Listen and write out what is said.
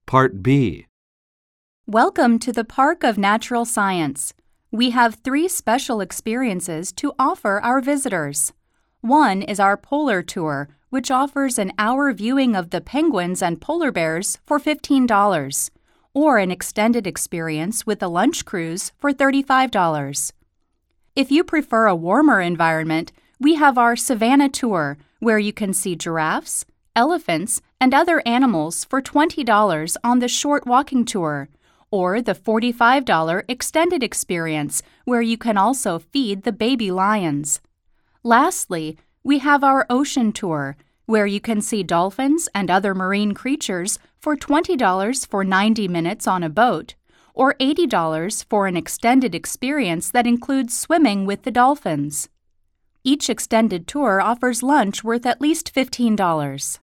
Part B. Welcome to the Park of Natural Science. We have 3 special experiences to offer our visitors. One is our polar tour, which offers an hour viewing of the penguins and polar bears for $15, or an extended experience with a lunch cruise for $35. If you prefer a warmer environment, we have our Savannah tour, where you can see giraffes, elephants, and other animals for $20 on the short walking tour, or the $45 extended experience, where you can also feed the baby lions. Lastly, we have our ocean tour, where you can see dolphins and other marine creatures for $20 for 90 minutes on a boat, or $80 for an extended experience that includes swimming with the dolphins. Each extended tour offers lunch worth at least $15.